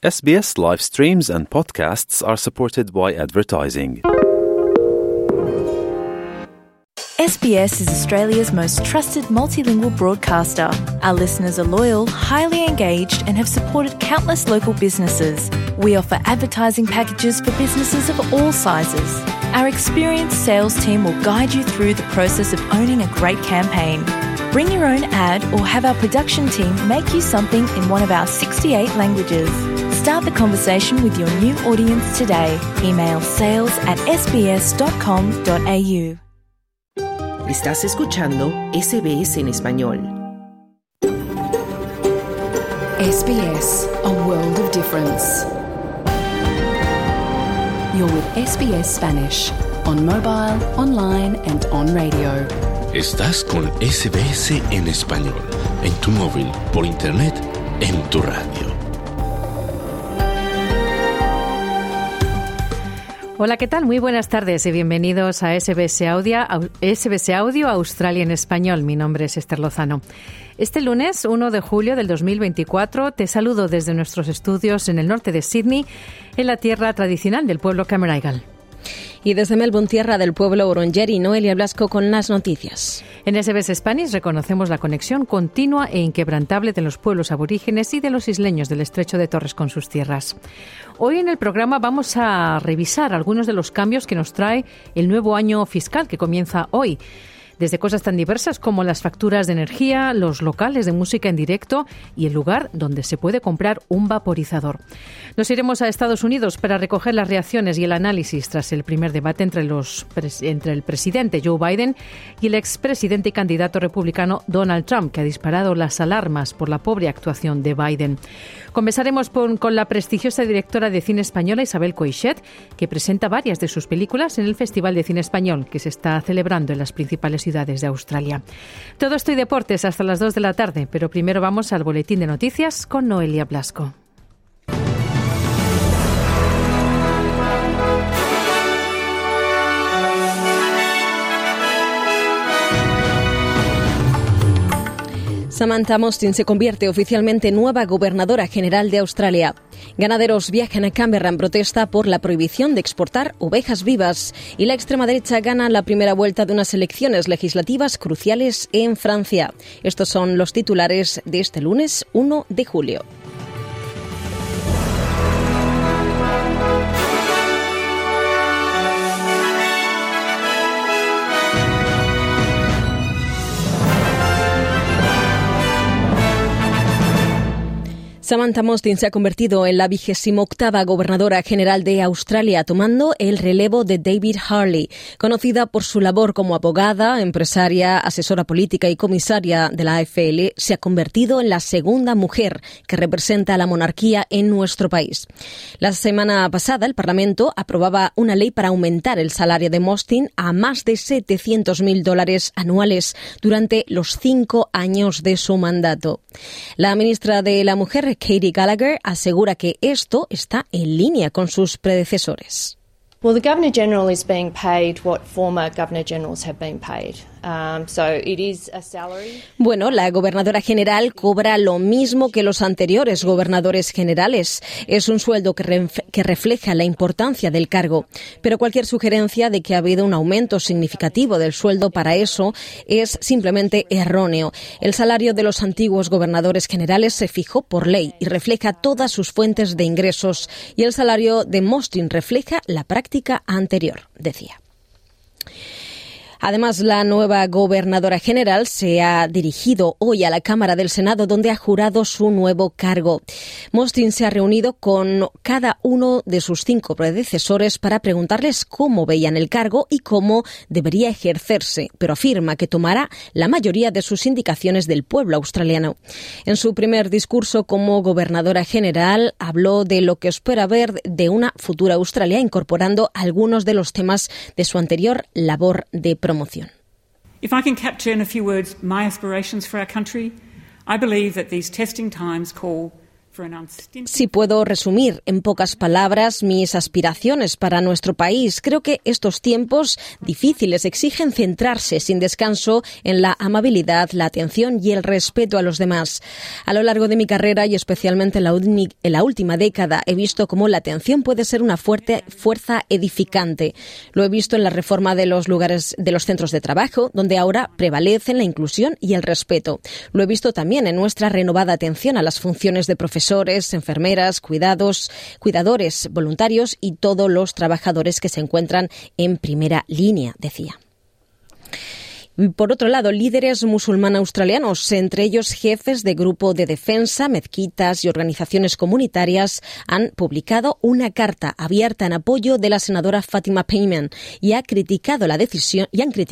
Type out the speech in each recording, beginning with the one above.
SBS live streams and podcasts are supported by advertising. SBS is Australia's most trusted multilingual broadcaster. Our listeners are loyal, highly engaged, and have supported countless local businesses. We offer advertising packages for businesses of all sizes. Our experienced sales team will guide you through the process of owning a great campaign. Bring your own ad or have our production team make you something in one of our 68 languages. Start the conversation with your new audience today. Email sales@sbs.com.au. Estás escuchando SBS en español. SBS, a world of difference. You're with SBS Spanish, on mobile, online and on radio. Estás con SBS en español, en tu móvil, por internet, en tu radio. Hola, ¿qué tal? Muy buenas tardes y bienvenidos a SBS Audio Australia en español. Mi nombre es Esther Lozano. Este lunes, 1 de julio del 2024, te saludo desde nuestros estudios en el norte de Sydney, en la tierra tradicional del pueblo Cammeraygal. Y desde Melbourne, tierra del pueblo Wurundjeri, Noelia Blasco con las noticias. En SBS Spanish reconocemos la conexión continua e inquebrantable de los pueblos aborígenes y de los isleños del Estrecho de Torres con sus tierras. Hoy en el programa vamos a revisar algunos de los cambios que nos trae el nuevo año fiscal que comienza hoy. Desde cosas tan diversas como las facturas de energía, los locales de música en directo y el lugar donde se puede comprar un vaporizador. Nos iremos a Estados Unidos para recoger las reacciones y el análisis tras el primer debate entre el presidente Joe Biden y el expresidente y candidato republicano Donald Trump, que ha disparado las alarmas por la pobre actuación de Biden. Conversaremos con la prestigiosa directora de cine española Isabel Coixet, que presenta varias de sus películas en el Festival de Cine Español, que se está celebrando en las principales ciudades de Australia. Todo esto y deportes hasta las 2 de la tarde, pero primero vamos al boletín de noticias con Noelia Blasco. Samantha Mostyn se convierte oficialmente en nueva gobernadora general de Australia. Ganaderos viajan a Canberra en protesta por la prohibición de exportar ovejas vivas y la extrema derecha gana la primera vuelta de unas elecciones legislativas cruciales en Francia. Estos son los titulares de este lunes 1 de julio. Samantha Mostyn se ha convertido en la 28ª gobernadora general de Australia, tomando el relevo de David Harley. Conocida por su labor como abogada, empresaria, asesora política y comisaria de la AFL, se ha convertido en la segunda mujer que representa a la monarquía en nuestro país. La semana pasada, el Parlamento aprobaba una ley para aumentar el salario de Mostyn a más de $700,000 anuales durante los 5 años de su mandato. La ministra de la Mujer, Katie Gallagher, asegura que esto está en línea con sus predecesores. Well, the Governor-General is being paid what former Governor-Generals have been paid. So it is a salary. Bueno, la gobernadora general cobra lo mismo que los anteriores gobernadores generales. Es un sueldo que refleja la importancia del cargo. Pero cualquier sugerencia de que ha habido un aumento significativo del sueldo para eso es simplemente erróneo. El salario de los antiguos gobernadores generales se fijó por ley y refleja todas sus fuentes de ingresos. Y el salario de Mostyn refleja la práctica anterior, decía. Además, la nueva gobernadora general se ha dirigido hoy a la Cámara del Senado, donde ha jurado su nuevo cargo. Mostyn se ha reunido con cada uno de sus 5 predecesores para preguntarles cómo veían el cargo y cómo debería ejercerse, pero afirma que tomará la mayoría de sus indicaciones del pueblo australiano. En su primer discurso como gobernadora general, habló de lo que espera ver de una futura Australia, incorporando algunos de los temas de su anterior labor de promoción. If I can capture in a few words my aspirations for our country, I believe that these testing times call Si puedo resumir en pocas palabras mis aspiraciones para nuestro país, creo que estos tiempos difíciles exigen centrarse sin descanso en la amabilidad, la atención y el respeto a los demás. A lo largo de mi carrera y especialmente en la última década he visto cómo la atención puede ser una fuerza edificante. Lo he visto en la reforma de los centros de trabajo, donde ahora prevalecen la inclusión y el respeto. Lo he visto también en nuestra renovada atención a las funciones de profesores, enfermeras, cuidadores, voluntarios y todos los trabajadores que se encuentran en primera línea, decía. Por otro lado, líderes musulmanes australianos, entre ellos jefes de grupo de defensa, mezquitas y organizaciones comunitarias, han publicado una carta abierta en apoyo de la senadora Fatima Payman y han criticado la decisión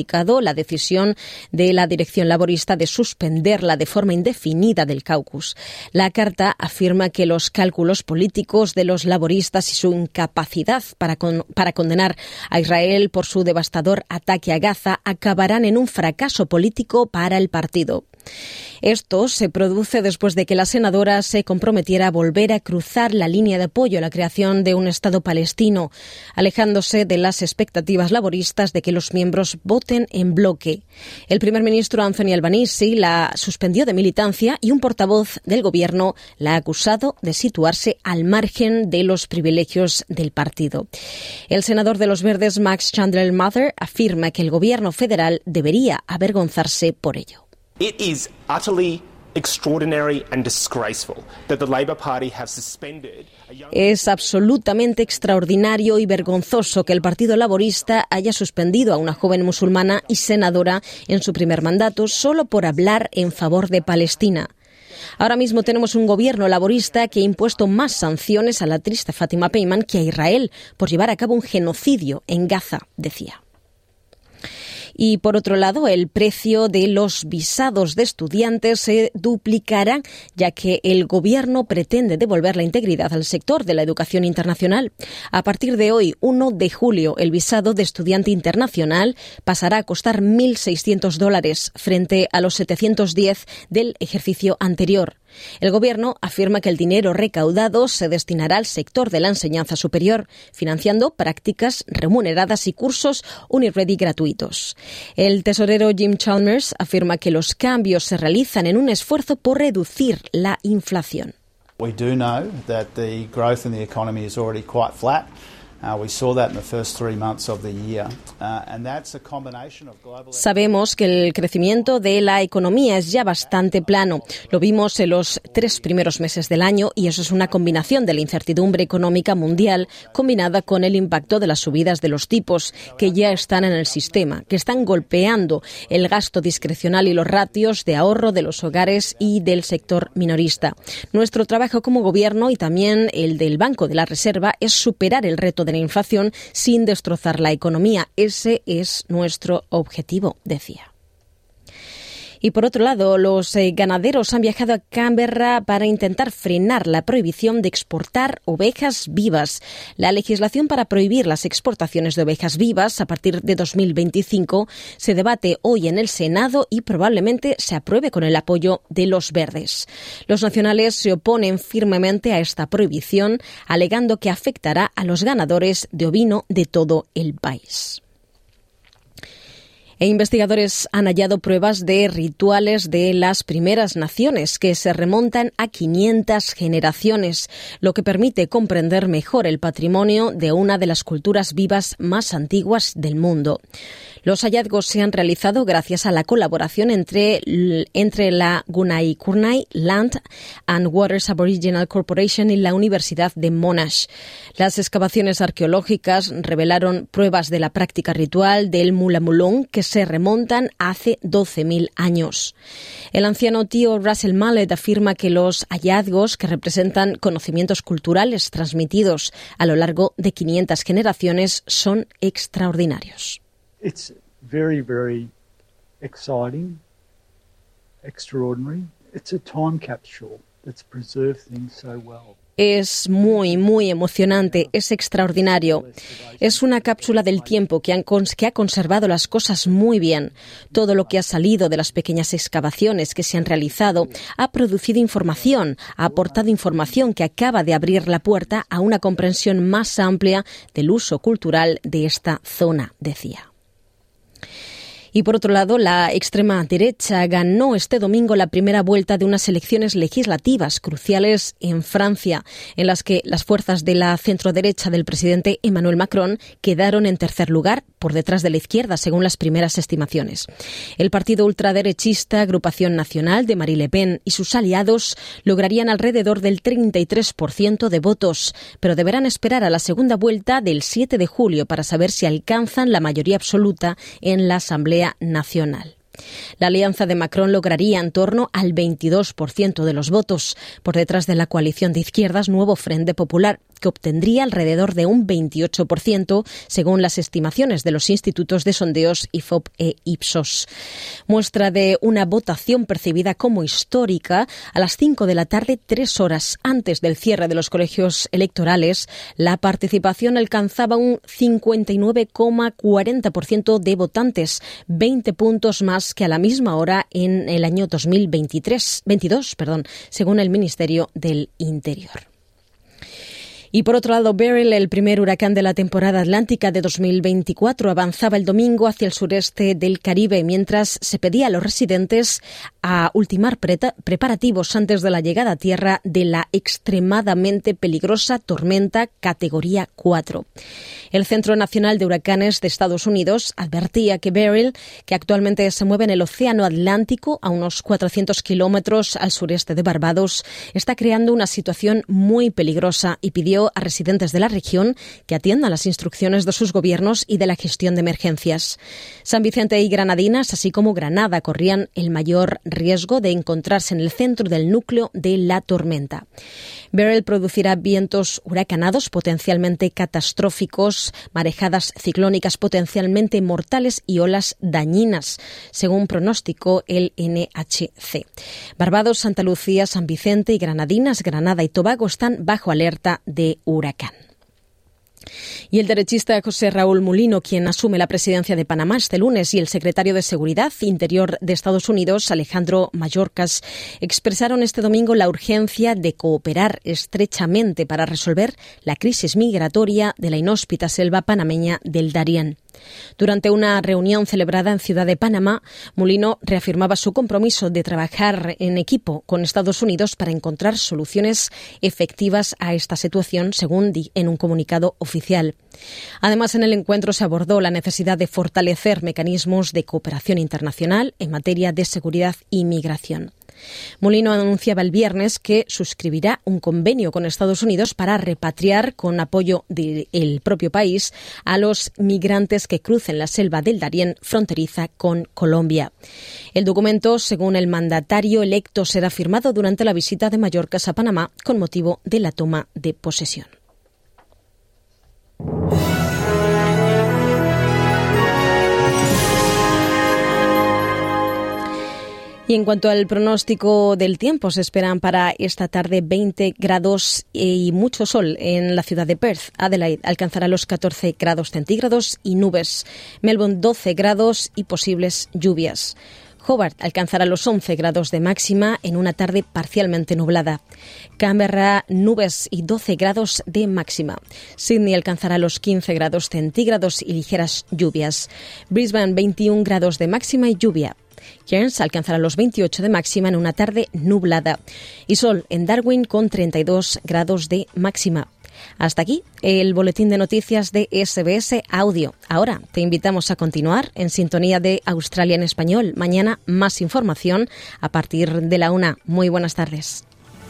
de la dirección laborista de suspenderla de forma indefinida del caucus. La carta afirma que los cálculos políticos de los laboristas y su incapacidad para condenar a Israel por su devastador ataque a Gaza acabarán en un fracaso político para el partido. Esto se produce después de que la senadora se comprometiera a volver a cruzar la línea de apoyo a la creación de un Estado palestino, alejándose de las expectativas laboristas de que los miembros voten en bloque. El primer ministro Anthony Albanese la suspendió de militancia y un portavoz del gobierno la ha acusado de situarse al margen de los privilegios del partido. El senador de los Verdes, Max Chandler Mather, afirma que el gobierno federal debería avergonzarse por ello. It is utterly extraordinary and disgraceful that the Labor Party have suspended a young... Es absolutamente extraordinario y vergonzoso que el Partido Laborista haya suspendido a una joven musulmana y senadora en su primer mandato solo por hablar en favor de Palestina. Ahora mismo tenemos un gobierno laborista que ha impuesto más sanciones a la triste Fatima Payman que a Israel por llevar a cabo un genocidio en Gaza, decía. Y por otro lado, el precio de los visados de estudiantes se duplicará, ya que el gobierno pretende devolver la integridad al sector de la educación internacional. A partir de hoy, 1 de julio, el visado de estudiante internacional pasará a costar $1.600 frente a los 710 del ejercicio anterior. El Gobierno afirma que el dinero recaudado se destinará al sector de la enseñanza superior, financiando prácticas remuneradas y cursos UniReady gratuitos. El tesorero Jim Chalmers afirma que los cambios se realizan en un esfuerzo por reducir la inflación. We do know that the growth in the economy is already quite flat. We saw that in the first 3 months of the year, and that's a combination of global... Sabemos que el crecimiento de la economía es ya bastante plano. Lo vimos en los 3 primeros meses del año y eso es una combinación de la incertidumbre económica mundial combinada con el impacto de las subidas de los tipos que ya están en el sistema, que están golpeando el gasto discrecional y los ratios de ahorro de los hogares y del sector minorista. Nuestro trabajo como gobierno y también el del Banco de la Reserva es superar el reto de la inflación sin destrozar la economía. Ese es nuestro objetivo, decía. Y por otro lado, los ganaderos han viajado a Canberra para intentar frenar la prohibición de exportar ovejas vivas. La legislación para prohibir las exportaciones de ovejas vivas a partir de 2025 se debate hoy en el Senado y probablemente se apruebe con el apoyo de los Verdes. Los nacionales se oponen firmemente a esta prohibición, alegando que afectará a los ganadores de ovino de todo el país. Investigadores han hallado pruebas de rituales de las primeras naciones que se remontan a 500 generaciones, lo que permite comprender mejor el patrimonio de una de las culturas vivas más antiguas del mundo. Los hallazgos se han realizado gracias a la colaboración entre la Gunai Kurnai Land and Waters Aboriginal Corporation y la Universidad de Monash. Las excavaciones arqueológicas revelaron pruebas de la práctica ritual del Mulamulong que se remontan hace 12.000 años. El anciano tío Russell Mallet afirma que los hallazgos, que representan conocimientos culturales transmitidos a lo largo de 500 generaciones, son extraordinarios. It's very, very exciting, extraordinary. It's a time capsule that's preserved things so well. Es muy, muy emocionante, es extraordinario. Es una cápsula del tiempo que ha conservado las cosas muy bien. Todo lo que ha salido de las pequeñas excavaciones que se han realizado ha producido información, ha aportado información que acaba de abrir la puerta a una comprensión más amplia del uso cultural de esta zona, decía. Y por otro lado, la extrema derecha ganó este domingo la primera vuelta de unas elecciones legislativas cruciales en Francia, en las que las fuerzas de la centroderecha del presidente Emmanuel Macron quedaron en tercer lugar, por detrás de la izquierda, según las primeras estimaciones. El partido ultraderechista Agrupación Nacional de Marine Le Pen y sus aliados lograrían alrededor del 33% de votos, pero deberán esperar a la segunda vuelta del 7 de julio para saber si alcanzan la mayoría absoluta en la Asamblea Nacional. La alianza de Macron lograría en torno al 22% de los votos, por detrás de la coalición de izquierdas Nuevo Frente Popular, que obtendría alrededor de un 28%, según las estimaciones de los institutos de sondeos IFOP e Ipsos. Muestra de una votación percibida como histórica, a las 5 de la tarde, 3 horas antes del cierre de los colegios electorales, la participación alcanzaba un 59,40% de votantes, 20 puntos más que a la misma hora en el año 2022, según el Ministerio del Interior. Y por otro lado, Beryl, el primer huracán de la temporada atlántica de 2024, avanzaba el domingo hacia el sureste del Caribe, mientras se pedía a los residentes a ultimar preparativos antes de la llegada a tierra de la extremadamente peligrosa tormenta categoría 4. El Centro Nacional de Huracanes de Estados Unidos advertía que Beryl, que actualmente se mueve en el Océano Atlántico a unos 400 kilómetros al sureste de Barbados, está creando una situación muy peligrosa y pidió a residentes de la región que atiendan las instrucciones de sus gobiernos y de la gestión de emergencias. San Vicente y Granadinas, así como Granada, corrían el mayor riesgo de encontrarse en el centro del núcleo de la tormenta. Beryl producirá vientos huracanados potencialmente catastróficos, marejadas ciclónicas potencialmente mortales y olas dañinas, según pronosticó el NHC. Barbados, Santa Lucía, San Vicente y Granadinas, Granada y Tobago están bajo alerta de huracán. Y el derechista José Raúl Mulino, quien asume la presidencia de Panamá este lunes, y el secretario de Seguridad Interior de Estados Unidos, Alejandro Mayorkas, expresaron este domingo la urgencia de cooperar estrechamente para resolver la crisis migratoria de la inhóspita selva panameña del Darién. Durante una reunión celebrada en Ciudad de Panamá, Mulino reafirmaba su compromiso de trabajar en equipo con Estados Unidos para encontrar soluciones efectivas a esta situación, según en un comunicado oficial. Además, en el encuentro se abordó la necesidad de fortalecer mecanismos de cooperación internacional en materia de seguridad y migración. Mulino anunciaba el viernes que suscribirá un convenio con Estados Unidos para repatriar, con apoyo del propio país, a los migrantes que crucen la selva del Darién fronteriza con Colombia. El documento, según el mandatario electo, será firmado durante la visita de Mayorkas a Panamá con motivo de la toma de posesión. Y en cuanto al pronóstico del tiempo, se esperan para esta tarde 20 grados y mucho sol en la ciudad de Perth. Adelaide alcanzará los 14 grados centígrados y nubes. Melbourne 12 grados y posibles lluvias. Hobart alcanzará los 11 grados de máxima en una tarde parcialmente nublada. Canberra, nubes y 12 grados de máxima. Sydney alcanzará los 15 grados centígrados y ligeras lluvias. Brisbane, 21 grados de máxima y lluvia. Cairns alcanzará los 28 de máxima en una tarde nublada. Y sol en Darwin con 32 grados de máxima. Hasta aquí el boletín de noticias de SBS Audio. Ahora te invitamos a continuar en sintonía de Australia en Español. Mañana más información a partir de la 1. Muy buenas tardes.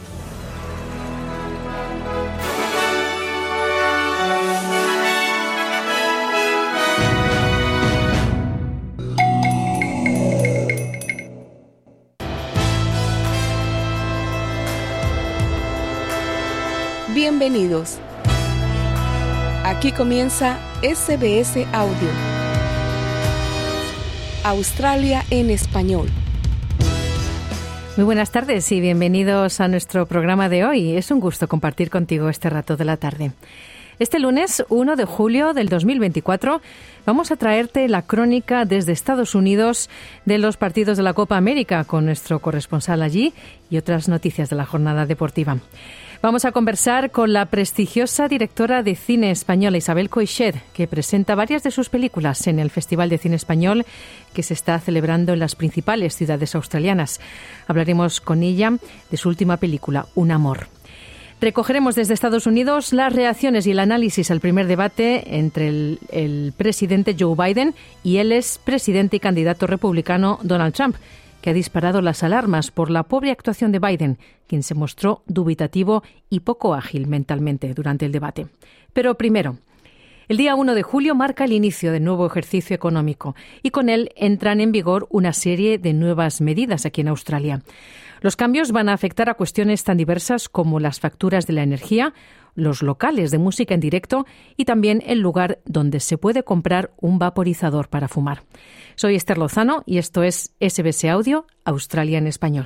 Bienvenidos. Aquí comienza SBS Audio. Australia en Español. Muy buenas tardes y bienvenidos a nuestro programa de hoy. Es un gusto compartir contigo este rato de la tarde. Este lunes 1 de julio del 2024 vamos a traerte la crónica desde Estados Unidos de los partidos de la Copa América con nuestro corresponsal allí y otras noticias de la jornada deportiva. Vamos a conversar con la prestigiosa directora de cine española Isabel Coixet, que presenta varias de sus películas en el Festival de Cine Español que se está celebrando en las principales ciudades australianas. Hablaremos con ella de su última película, Un amor. Recogeremos desde Estados Unidos las reacciones y el análisis al primer debate entre el presidente Joe Biden y el expresidente y candidato republicano Donald Trump, que ha disparado las alarmas por la pobre actuación de Biden, quien se mostró dubitativo y poco ágil mentalmente durante el debate. Pero primero, el día 1 de julio marca el inicio del nuevo ejercicio económico y con él entran en vigor una serie de nuevas medidas aquí en Australia. Los cambios van a afectar a cuestiones tan diversas como las facturas de la energía, los locales de música en directo y también el lugar donde se puede comprar un vaporizador para fumar. Soy Esther Lozano y esto es SBS Audio, Australia en Español.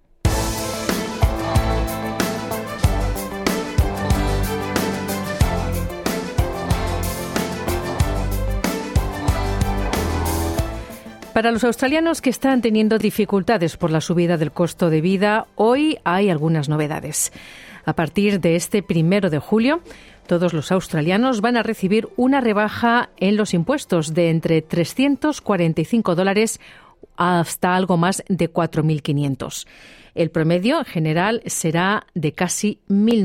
Para los australianos que están teniendo dificultades por la subida del costo de vida, hoy hay algunas novedades. A partir de este 1 de julio, todos los australianos van a recibir una rebaja en los impuestos de entre $345 hasta algo más de 4.500. El promedio general será de casi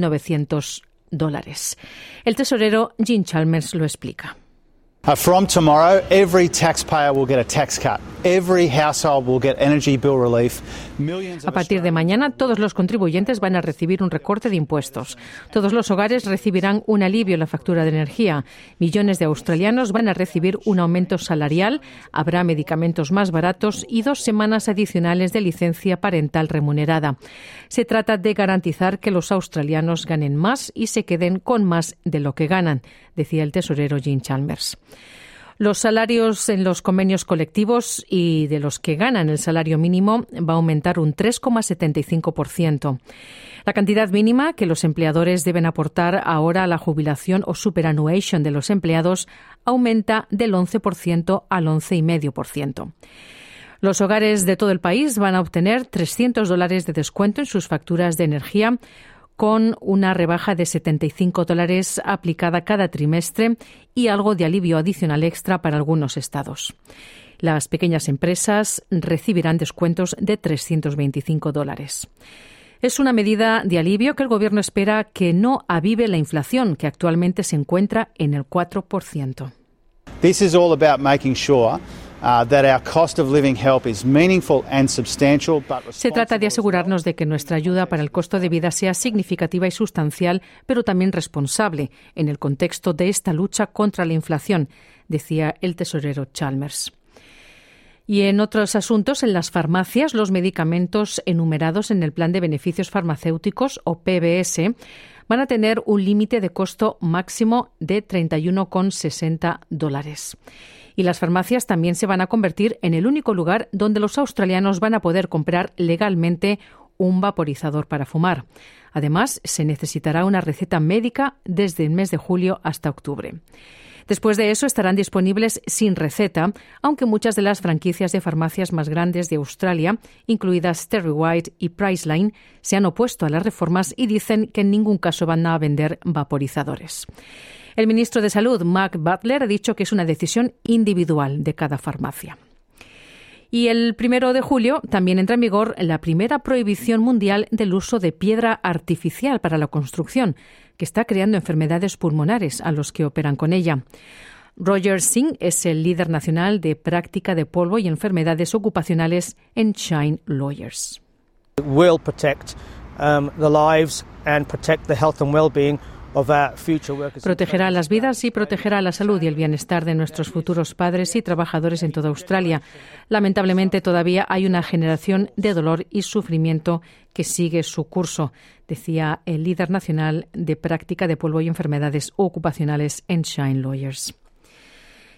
$1.900. El tesorero Jim Chalmers lo explica. From tomorrow, every taxpayer will get a tax cut. Every household will get energy bill relief. A partir de mañana, todos los contribuyentes van a recibir un recorte de impuestos. Todos los hogares recibirán un alivio en la factura de energía. Millones de australianos van a recibir un aumento salarial, habrá medicamentos más baratos y 2 semanas adicionales de licencia parental remunerada. Se trata de garantizar que los australianos ganen más y se queden con más de lo que ganan, decía el tesorero Jim Chalmers. Los salarios en los convenios colectivos y de los que ganan el salario mínimo va a aumentar un 3,75%. La cantidad mínima que los empleadores deben aportar ahora a la jubilación o superannuation de los empleados aumenta del 11% al 11,5%. Los hogares de todo el país van a obtener $300 de descuento en sus facturas de energía, con una rebaja de $75 aplicada cada trimestre y algo de alivio adicional extra para algunos estados. Las pequeñas empresas recibirán descuentos de $325. Es una medida de alivio que el Gobierno espera que no avive la inflación, que actualmente se encuentra en el 4%. This is all about making sure that our cost of living help is meaningful and substantial, but Se trata de asegurarnos de que nuestra ayuda para el costo de vida sea significativa y sustancial, pero también responsable en el contexto de esta lucha contra la inflación, decía el tesorero Chalmers. Y en otros asuntos, en las farmacias, los medicamentos enumerados en el Plan de Beneficios Farmacéuticos, o PBS, van a tener un límite de costo máximo de $31,60. Y las farmacias también se van a convertir en el único lugar donde los australianos van a poder comprar legalmente un vaporizador para fumar. Además, se necesitará una receta médica desde el mes de julio hasta octubre. Después de eso estarán disponibles sin receta, aunque muchas de las franquicias de farmacias más grandes de Australia, incluidas TerryWhite y Priceline, se han opuesto a las reformas y dicen que en ningún caso van a vender vaporizadores. El ministro de Salud, Mark Butler, ha dicho que es una decisión individual de cada farmacia. Y el 1 de julio también entra en vigor la primera prohibición mundial del uso de piedra artificial para la construcción, que está creando enfermedades pulmonares a los que operan con ella. Roger Singh es el líder nacional de práctica de polvo y enfermedades ocupacionales en Shine Lawyers. It will protect the lives and protect the health and well-being Protegerá las vidas y protegerá la salud y el bienestar de nuestros futuros padres y trabajadores en toda Australia. Lamentablemente, todavía hay una generación de dolor y sufrimiento que sigue su curso, decía el líder nacional de práctica de polvo y enfermedades ocupacionales en Shine Lawyers.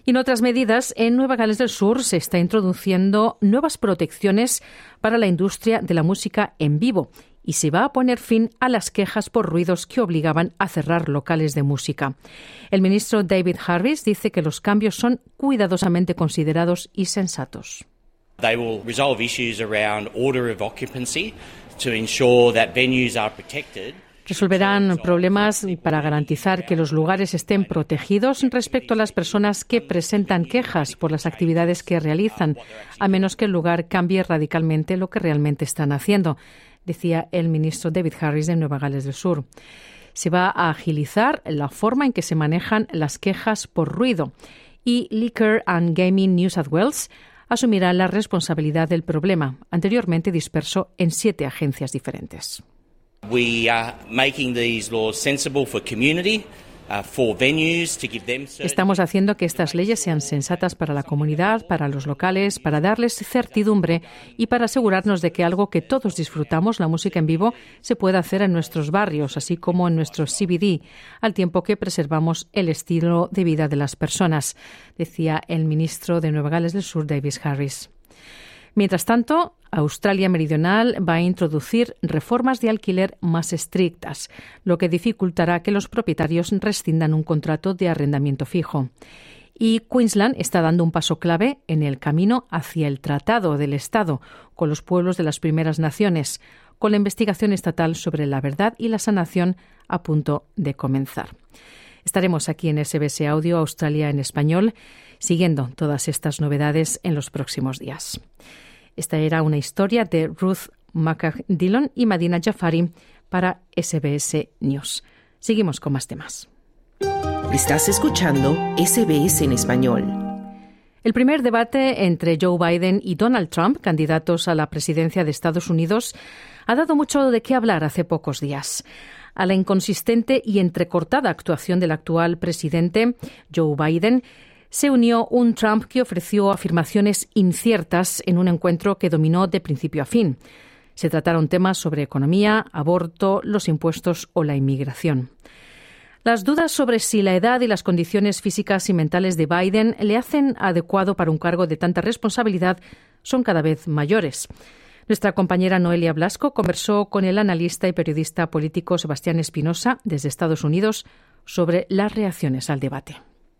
Y en otras medidas, en Nueva Gales del Sur se está introduciendo nuevas protecciones para la industria de la música en vivo y se va a poner fin a las quejas por ruidos que obligaban a cerrar locales de música. El ministro David Harris dice que los cambios son cuidadosamente considerados y sensatos. They will resolve issues around order of occupancy to ensure that venues are protected. Resolverán problemas para garantizar que los lugares estén protegidos respecto a las personas que presentan quejas por las actividades que realizan, a menos que el lugar cambie radicalmente lo que realmente están haciendo, decía el ministro David Harris de Nueva Gales del Sur. Se va a agilizar la forma en que se manejan las quejas por ruido y Liquor and Gaming New South Wales asumirá la responsabilidad del problema, anteriormente disperso en 7 agencias diferentes. We are making these laws sensible for community, for venues, to give them certainty. Estamos haciendo que estas leyes sean sensatas para la comunidad, para los locales, para darles certidumbre y para asegurarnos de que algo que todos disfrutamos, la música en vivo, se pueda hacer en nuestros barrios, así como en nuestros CBD, al tiempo que preservamos el estilo de vida de las personas, decía el ministro de Nueva Gales del Sur, David Harris. Mientras tanto, Australia Meridional va a introducir reformas de alquiler más estrictas, lo que dificultará que los propietarios rescindan un contrato de arrendamiento fijo. Y Queensland está dando un paso clave en el camino hacia el Tratado del Estado con los pueblos de las Primeras Naciones, con la investigación estatal sobre la verdad y la sanación a punto de comenzar. Estaremos aquí en SBS Audio Australia en español, siguiendo todas estas novedades en los próximos días. Esta era una historia de Ruth McDillon y Madina Jafari para SBS News. Seguimos con más temas. Estás escuchando SBS en español. El primer debate entre Joe Biden y Donald Trump, candidatos a la presidencia de Estados Unidos, ha dado mucho de qué hablar hace pocos días. A la inconsistente y entrecortada actuación del actual presidente, Joe Biden, se unió un Trump que ofreció afirmaciones inciertas en un encuentro que dominó de principio a fin. Se trataron temas sobre economía, aborto, los impuestos o la inmigración. Las dudas sobre si la edad y las condiciones físicas y mentales de Biden le hacen adecuado para un cargo de tanta responsabilidad son cada vez mayores. Nuestra compañera Noelia Blasco conversó con el analista y periodista político Sebastián Espinosa desde Estados Unidos sobre las reacciones al debate.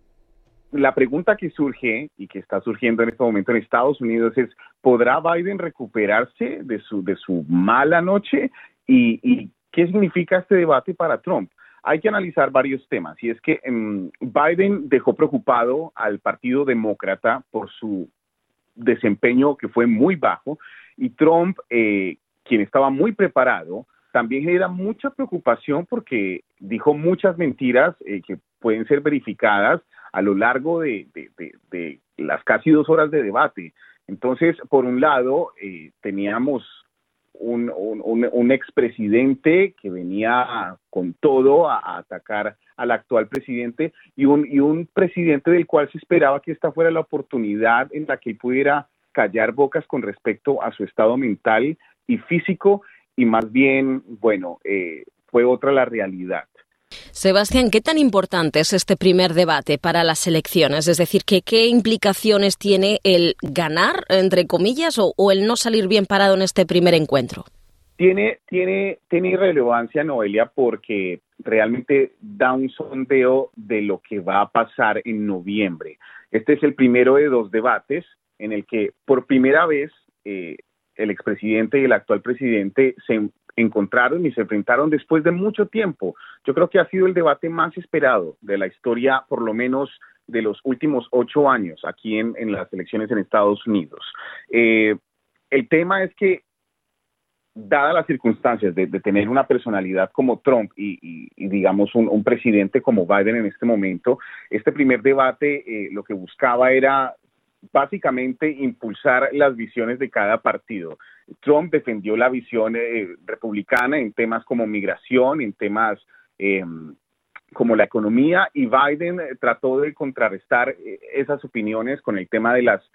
La pregunta que surge y que está surgiendo en este momento en Estados Unidos es, ¿podrá Biden recuperarse de su mala noche? ¿Y qué significa este debate para Trump? Hay que analizar varios temas, y es que Biden dejó preocupado al Partido Demócrata por su desempeño que fue muy bajo, y Trump, quien estaba muy preparado, también genera mucha preocupación porque dijo muchas mentiras que pueden ser verificadas a lo largo de las casi 2 horas de debate. Entonces, por un lado, teníamos un expresidente que venía con todo a atacar al actual presidente y un presidente del cual se esperaba que esta fuera la oportunidad en la que él pudiera callar bocas con respecto a su estado mental y físico, y más bien, fue otra la realidad. Sebastián, ¿qué tan importante es este primer debate para las elecciones? Es decir, ¿qué implicaciones tiene el ganar, entre comillas, o el no salir bien parado en este primer encuentro? Tiene relevancia, Noelia, porque realmente da un sondeo de lo que va a pasar en noviembre. Este es el primero de 2 debates en el que por primera vez el expresidente y el actual presidente se encontraron y se enfrentaron después de mucho tiempo. Yo creo que ha sido el debate más esperado de la historia, por lo menos de los últimos 8 años aquí en las elecciones en Estados Unidos. El tema es que, dadas las circunstancias de tener una personalidad como Trump y digamos un presidente como Biden en este momento, este primer debate lo que buscaba era básicamente impulsar las visiones de cada partido. Trump defendió la visión republicana en temas como migración, en temas como la economía, y Biden trató de contrarrestar esas opiniones con el tema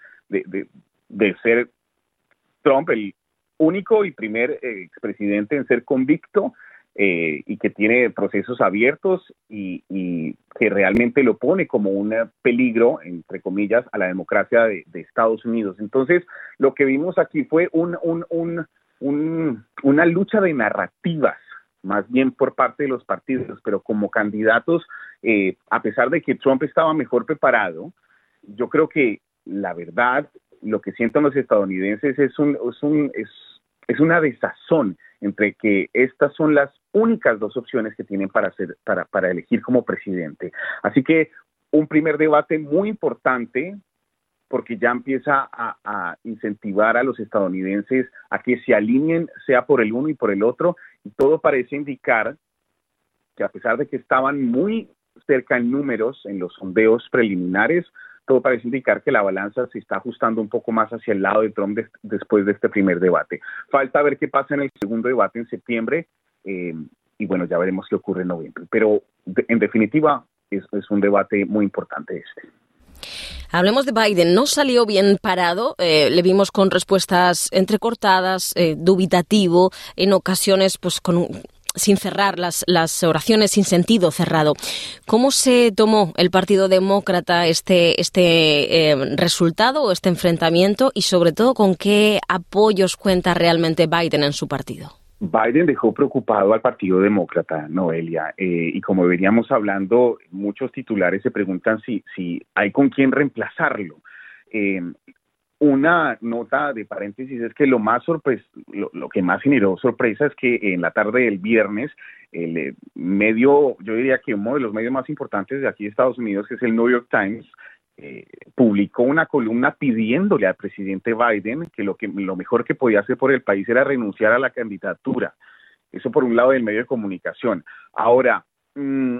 de ser Trump el único y primer expresidente en ser convicto y que tiene procesos abiertos y que realmente lo pone como un peligro, entre comillas, a la democracia de Estados Unidos. Entonces, lo que vimos aquí fue una lucha de narrativas, más bien por parte de los partidos, pero como candidatos, a pesar de que Trump estaba mejor preparado, yo creo que la verdad, lo que sienten los estadounidenses es una desazón entre que estas son las únicas dos opciones que tienen para elegir como presidente. Así que un primer debate muy importante, porque ya empieza a incentivar a los estadounidenses a que se alineen, sea por el uno y por el otro, y todo parece indicar que a pesar de que estaban muy cerca en números en los sondeos preliminares, todo parece indicar que la balanza se está ajustando un poco más hacia el lado de Trump después de este primer debate. Falta ver qué pasa en el segundo debate en septiembre, y bueno, ya veremos qué ocurre en noviembre. Pero en definitiva es un debate muy importante este. Hablemos de Biden. No salió bien parado, le vimos con respuestas entrecortadas, dubitativo, en ocasiones pues sin cerrar las oraciones, sin sentido cerrado. ¿Cómo se tomó el Partido Demócrata este resultado o este enfrentamiento, y sobre todo con qué apoyos cuenta realmente Biden en su partido? Biden dejó preocupado al Partido Demócrata, Noelia, y como veníamos hablando, muchos titulares se preguntan si hay con quién reemplazarlo. Una nota de paréntesis es que lo que más generó sorpresa es que en la tarde del viernes, el medio, yo diría que uno de los medios más importantes de aquí de Estados Unidos, que es el New York Times, publicó una columna pidiéndole al presidente Biden que lo mejor que podía hacer por el país era renunciar a la candidatura. Eso por un lado del medio de comunicación. Ahora, no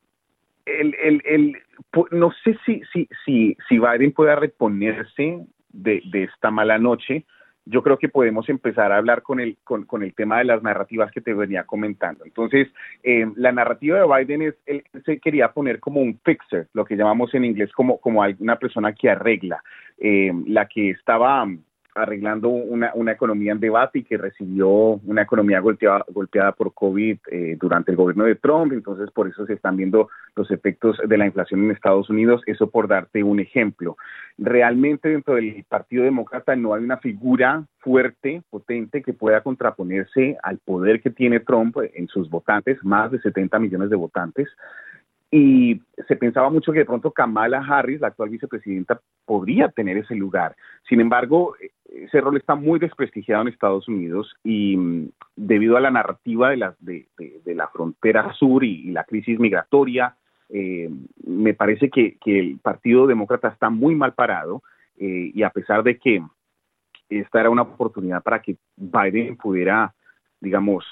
sé si Biden pueda reponerse de esta mala noche. Yo creo que podemos empezar a hablar con el tema de las narrativas que te venía comentando. Entonces, la narrativa de Biden él se quería poner como un fixer, lo que llamamos en inglés como una persona que arregla, la que estaba arreglando una economía en debate y que recibió una economía golpeada por COVID durante el gobierno de Trump. Entonces, por eso se están viendo los efectos de la inflación en Estados Unidos. Eso por darte un ejemplo. Realmente dentro del Partido Demócrata no hay una figura fuerte, potente, que pueda contraponerse al poder que tiene Trump en sus votantes, más de 70 millones de votantes. Y se pensaba mucho que de pronto Kamala Harris, la actual vicepresidenta, podría tener ese lugar. Sin embargo, ese rol está muy desprestigiado en Estados Unidos y debido a la narrativa de la frontera sur y la crisis migratoria, me parece que el Partido Demócrata está muy mal parado, y a pesar de que esta era una oportunidad para que Biden pudiera, digamos,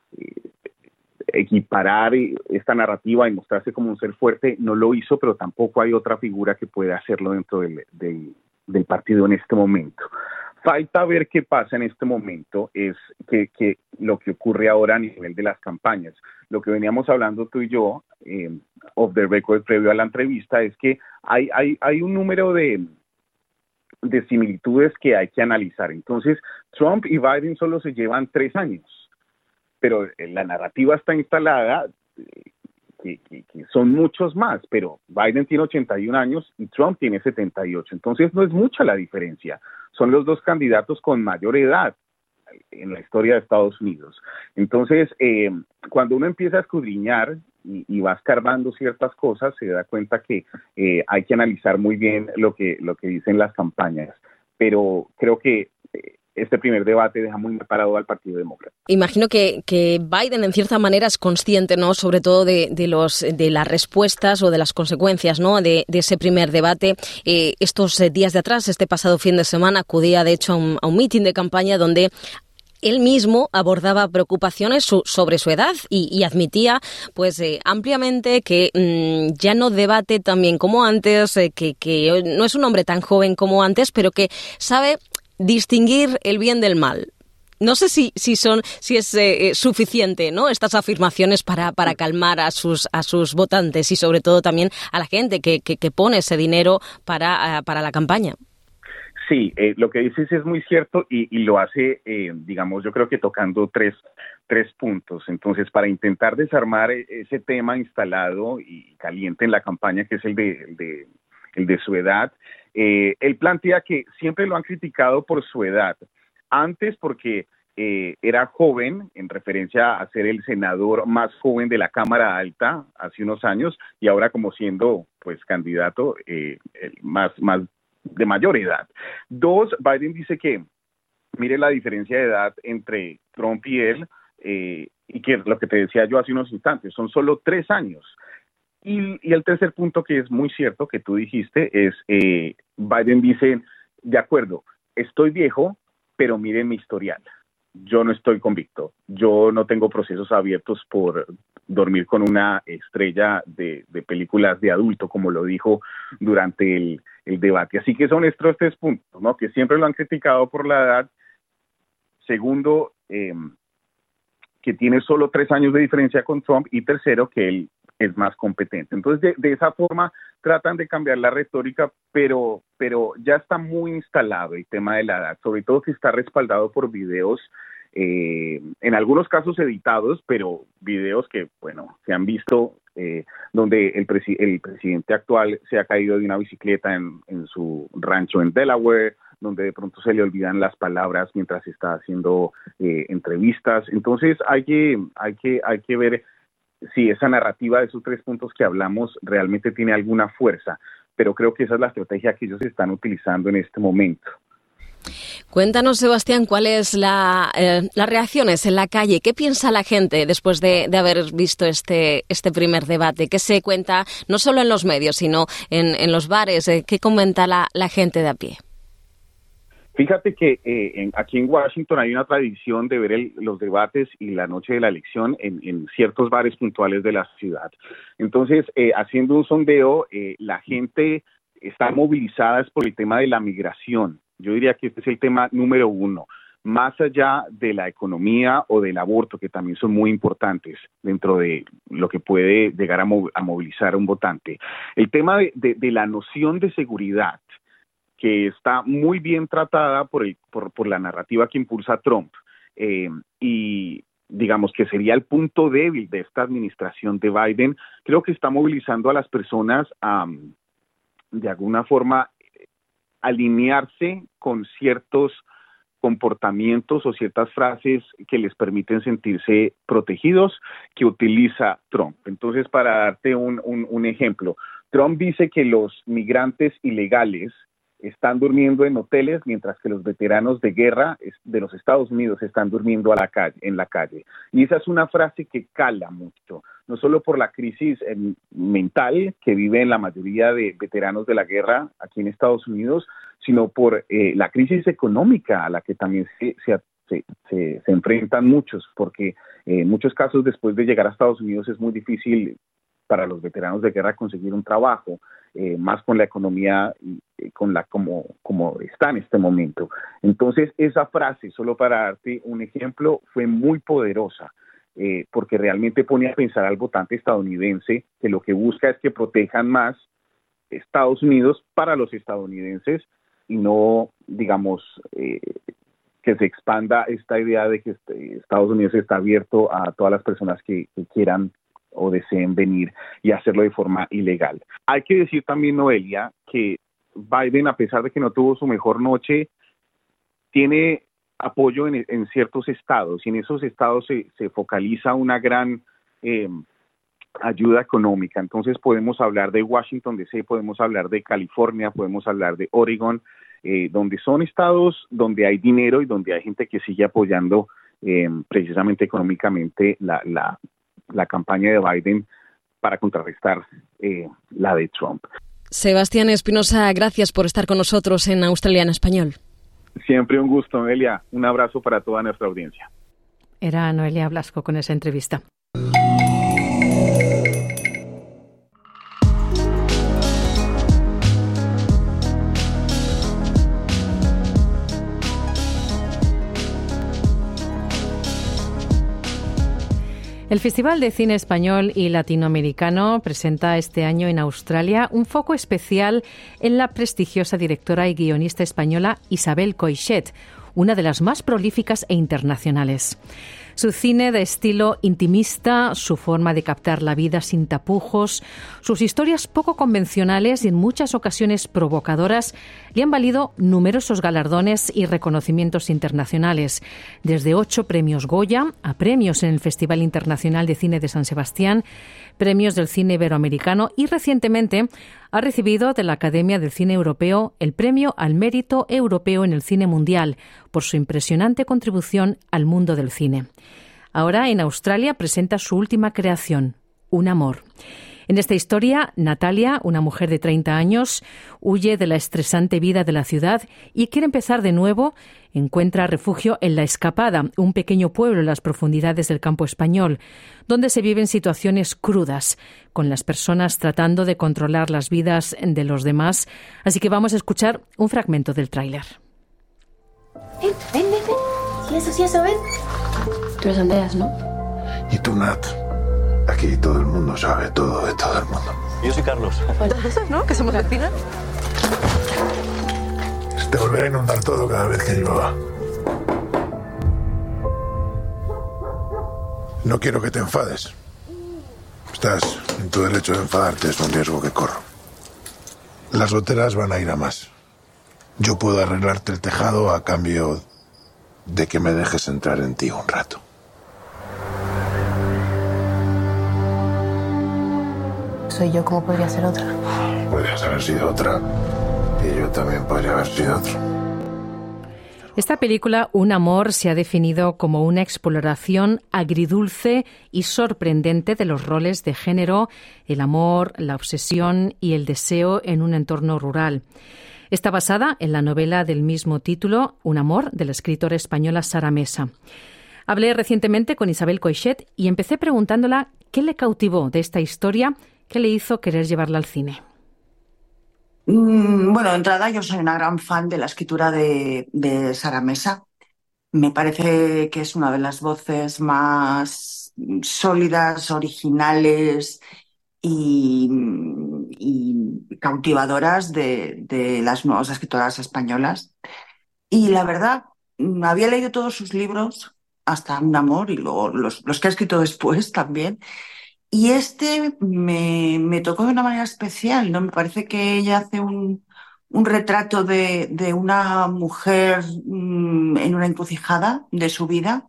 equiparar esta narrativa y mostrarse como un ser fuerte, no lo hizo, pero tampoco hay otra figura que pueda hacerlo dentro del partido en este momento. Falta ver qué pasa en este momento, es que lo que ocurre ahora a nivel de las campañas. Lo que veníamos hablando tú y yo, off the record, previo a la entrevista, es que hay un número de similitudes que hay que analizar. Entonces, Trump y Biden solo se llevan 3 años. Pero la narrativa está instalada que son muchos más, pero Biden tiene 81 años y Trump tiene 78, entonces no es mucha la diferencia. Son los dos candidatos con mayor edad en la historia de Estados Unidos. Entonces, cuando uno empieza a escudriñar y va escarbando ciertas cosas, se da cuenta que hay que analizar muy bien lo que dicen las campañas, pero creo que este primer debate deja muy mal parado al Partido Demócrata. Imagino que Biden en cierta manera es consciente, ¿no?, sobre todo de las respuestas o de las consecuencias, ¿no?, de ese primer debate. Estos días de atrás, este pasado fin de semana, acudía de hecho a un meeting de campaña donde él mismo abordaba preocupaciones sobre su edad y admitía pues ampliamente que ya no debate tan bien como antes, que no es un hombre tan joven como antes, pero que sabe distinguir el bien del mal. No sé si es suficiente, ¿no?, estas afirmaciones para calmar a sus votantes y sobre todo también a la gente que pone ese dinero para la campaña. Sí, lo que dices es muy cierto y lo hace, digamos, yo creo que tocando tres puntos. Entonces, para intentar desarmar ese tema instalado y caliente en la campaña, que es el de su edad, él plantea que siempre lo han criticado por su edad. Antes porque era joven, en referencia a ser el senador más joven de la Cámara Alta hace unos años, y ahora como siendo pues candidato más de mayor edad. 2, Biden dice que mire la diferencia de edad entre Trump y él, y que lo que te decía yo hace unos instantes, son solo 3 años. Y el tercer punto, que es muy cierto, que tú dijiste, es Biden dice, de acuerdo, estoy viejo, pero miren mi historial. Yo no estoy convicto. Yo no tengo procesos abiertos por dormir con una estrella de películas de adulto, como lo dijo durante el debate. Así que son estos 3 puntos, ¿no? Que siempre lo han criticado por la edad. Segundo, que tiene solo 3 años de diferencia con Trump. Y tercero, que él es más competente. Entonces, de esa forma tratan de cambiar la retórica, pero ya está muy instalado el tema de la edad, sobre todo que está respaldado por videos, en algunos casos editados, pero videos que, bueno, se han visto donde el presidente actual se ha caído de una bicicleta en su rancho en Delaware, donde de pronto se le olvidan las palabras mientras está haciendo entrevistas. Entonces, hay que ver si esa narrativa de esos 3 puntos que hablamos realmente tiene alguna fuerza, pero creo que esa es la estrategia que ellos están utilizando en este momento. Cuéntanos, Sebastián, ¿cuáles las reacciones en la calle? ¿Qué piensa la gente después de haber visto este primer debate? ¿Qué se cuenta no solo en los medios, sino en los bares? ¿Qué comenta la gente de a pie? Fíjate que aquí en Washington hay una tradición de ver los debates y la noche de la elección en ciertos bares puntuales de la ciudad. Entonces, haciendo un sondeo, la gente está movilizada por el tema de la migración. Yo diría que este es el tema número 1, más allá de la economía o del aborto, que también son muy importantes dentro de lo que puede llegar a movilizar a un votante. El tema de la noción de seguridad, que está muy bien tratada por la narrativa que impulsa Trump, y digamos que sería el punto débil de esta administración de Biden, creo que está movilizando a las personas a, de alguna forma, alinearse con ciertos comportamientos o ciertas frases que les permiten sentirse protegidos que utiliza Trump. Entonces, para darte un ejemplo, Trump dice que los migrantes ilegales están durmiendo en hoteles, mientras que los veteranos de guerra de los Estados Unidos están durmiendo en la calle. Y esa es una frase que cala mucho, no solo por la crisis mental que viven la mayoría de veteranos de la guerra aquí en Estados Unidos, sino por la crisis económica a la que también se enfrentan muchos, porque en muchos casos después de llegar a Estados Unidos es muy difícil para los veteranos de guerra conseguir un trabajo, más con la economía como está en este momento. Entonces, esa frase, solo para darte un ejemplo, fue muy poderosa, porque realmente pone a pensar al votante estadounidense que lo que busca es que protejan más Estados Unidos para los estadounidenses y no, digamos, que se expanda esta idea de que Estados Unidos está abierto a todas las personas que quieran o deseen venir y hacerlo de forma ilegal. Hay que decir también, Noelia, que Biden, a pesar de que no tuvo su mejor noche, tiene apoyo en ciertos estados, y en esos estados se focaliza una gran ayuda económica. Entonces podemos hablar de Washington DC, podemos hablar de California, podemos hablar de Oregon, donde son estados donde hay dinero y donde hay gente que sigue apoyando precisamente económicamente la campaña de Biden para contrarrestar la de Trump. Sebastián Espinosa, gracias por estar con nosotros en Australia en Español. Siempre un gusto, Noelia. Un abrazo para toda nuestra audiencia. Era Noelia Blasco con esa entrevista. El Festival de Cine Español y Latinoamericano presenta este año en Australia un foco especial en la prestigiosa directora y guionista española Isabel Coixet, una de las más prolíficas e internacionales. Su cine de estilo intimista, su forma de captar la vida sin tapujos, sus historias poco convencionales y en muchas ocasiones provocadoras le han valido numerosos galardones y reconocimientos internacionales, desde 8 premios Goya a premios en el Festival Internacional de Cine de San Sebastián, premios del cine iberoamericano y recientemente ha recibido de la Academia del Cine Europeo el Premio al Mérito Europeo en el Cine Mundial por su impresionante contribución al mundo del cine. Ahora en Australia presenta su última creación, Un amor. En esta historia, Natalia, una mujer de 30 años, huye de la estresante vida de la ciudad y quiere empezar de nuevo. Encuentra refugio en La Escapada, un pequeño pueblo en las profundidades del campo español, donde se viven situaciones crudas, con las personas tratando de controlar las vidas de los demás. Así que vamos a escuchar un fragmento del tráiler. Ven. Sí, eso, ven. Tú eres Andreas, ¿no? Y tú, Nat. Aquí todo el mundo sabe todo de todo el mundo. Yo soy Carlos. Entonces, ¿no? Que somos vecinos. Se te volverá a inundar todo cada vez que llueva. No quiero que te enfades. Estás en tu derecho de enfadarte, es un riesgo que corro. Las goteras van a ir a más. Yo puedo arreglarte el tejado a cambio de que me dejes entrar en ti un rato. Soy yo, ¿cómo podría ser otra? Podrías haber sido otra y yo también podría haber sido otro. Esta película, Un amor, se ha definido como una exploración agridulce y sorprendente de los roles de género, el amor, la obsesión y el deseo en un entorno rural. Está basada en la novela del mismo título, Un amor, de la escritora española Sara Mesa. Hablé recientemente con Isabel Coixet y empecé preguntándola qué le cautivó de esta historia, qué le hizo querer llevarla al cine. Bueno, de entrada yo soy una gran fan de la escritura de Sara Mesa. Me parece que es una de las voces más sólidas, originales y cautivadoras de las nuevas escritoras españolas. Y la verdad, había leído todos sus libros, hasta Un amor, y luego los que ha escrito después también. Y este me tocó de una manera especial, ¿no? Me parece que ella hace un retrato de una mujer en una encrucijada de su vida.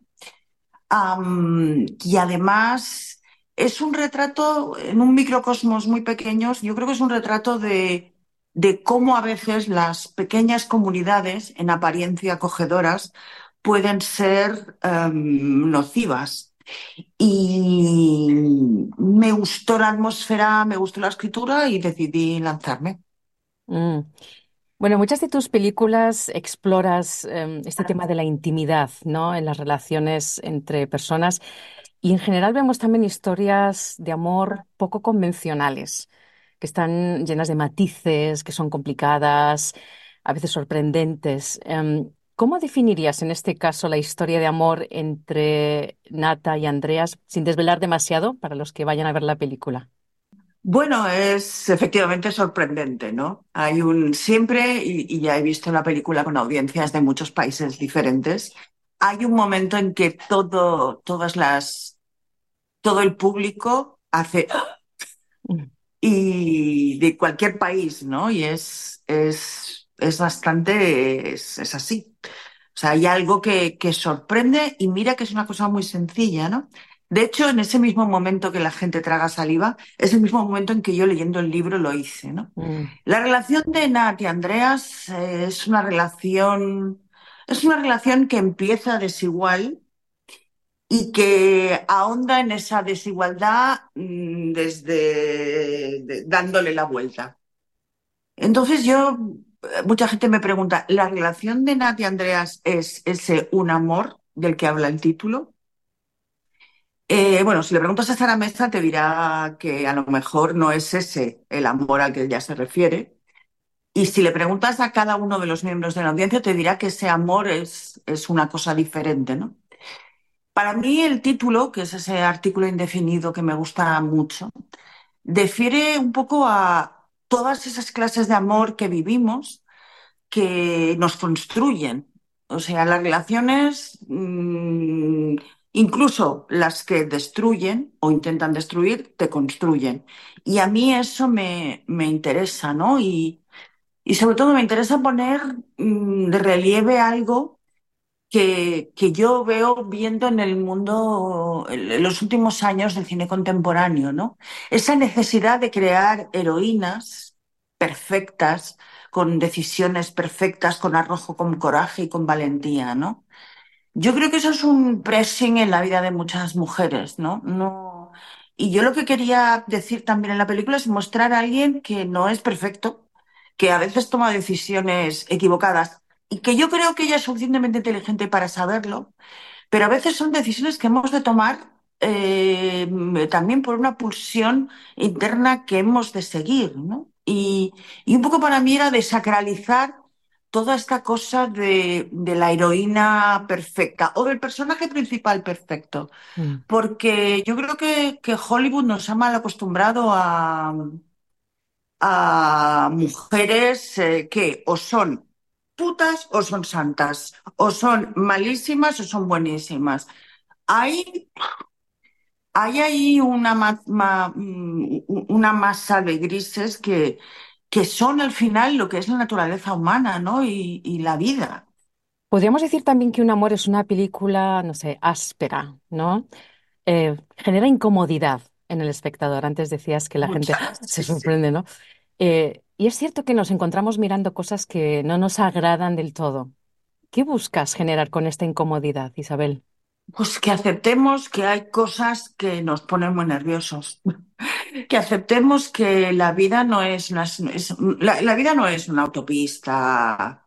Y además es un retrato en un microcosmos muy pequeños. Yo creo que es un retrato de cómo a veces las pequeñas comunidades, en apariencia acogedoras, pueden ser nocivas. Y me gustó la atmósfera, me gustó la escritura y decidí lanzarme. Bueno, muchas de tus películas exploras este tema de la intimidad, ¿no? En las relaciones entre personas y en general vemos también historias de amor poco convencionales, que están llenas de matices, que son complicadas, a veces sorprendentes. ¿Cómo definirías en este caso la historia de amor entre Nata y Andreas, sin desvelar demasiado para los que vayan a ver la película? Bueno, es efectivamente sorprendente, ¿no? Hay siempre, y ya he visto la película con audiencias de muchos países diferentes, hay un momento en que todo el público hace y de cualquier país, ¿no? Y es bastante, es así. O sea, hay algo que sorprende y mira que es una cosa muy sencilla, ¿no? De hecho, en ese mismo momento que la gente traga saliva, es el mismo momento en que yo leyendo el libro lo hice, ¿no? La relación de Nat y Andreas es una relación que empieza desigual y que ahonda en esa desigualdad desde dándole la vuelta. Entonces mucha gente me pregunta, ¿la relación de Nat y Andreas es ese un amor del que habla el título? Bueno, si le preguntas a Sara Mesa te dirá que a lo mejor no es ese el amor al que ella se refiere. Y si le preguntas a cada uno de los miembros de la audiencia te dirá que ese amor es una cosa diferente, ¿no? Para mí el título, que es ese artículo indefinido que me gusta mucho, refiere un poco a todas esas clases de amor que vivimos que nos construyen. O sea, las relaciones, incluso las que destruyen o intentan destruir, te construyen. Y a mí eso me interesa, ¿no? Y sobre todo me interesa poner de relieve algo que yo veo viendo en el mundo en los últimos años del cine contemporáneo, ¿no? Esa necesidad de crear heroínas perfectas, con decisiones perfectas, con arrojo, con coraje y con valentía, ¿no? Yo creo que eso es un pressing en la vida de muchas mujeres, ¿no? No. Y yo lo que quería decir también en la película es mostrar a alguien que no es perfecto, que a veces toma decisiones equivocadas y que yo creo que ella es suficientemente inteligente para saberlo, pero a veces son decisiones que hemos de tomar también por una pulsión interna que hemos de seguir, ¿no? Y un poco para mí era desacralizar toda esta cosa de la heroína perfecta o del personaje principal perfecto. Porque yo creo que Hollywood nos ha mal acostumbrado a mujeres que o son putas o son santas, o son malísimas o son buenísimas. Hay ahí una masa de grises que son al final lo que es la naturaleza humana, ¿no? Y la vida. Podríamos decir también que Un amor es una película, no sé, áspera, ¿no? Genera incomodidad en el espectador. Antes decías que la gente se sorprende, ¿no? Y es cierto que nos encontramos mirando cosas que no nos agradan del todo. ¿Qué buscas generar con esta incomodidad, Isabel? Pues que aceptemos que hay cosas que nos ponen muy nerviosos. Que aceptemos que la vida no es la vida no es una autopista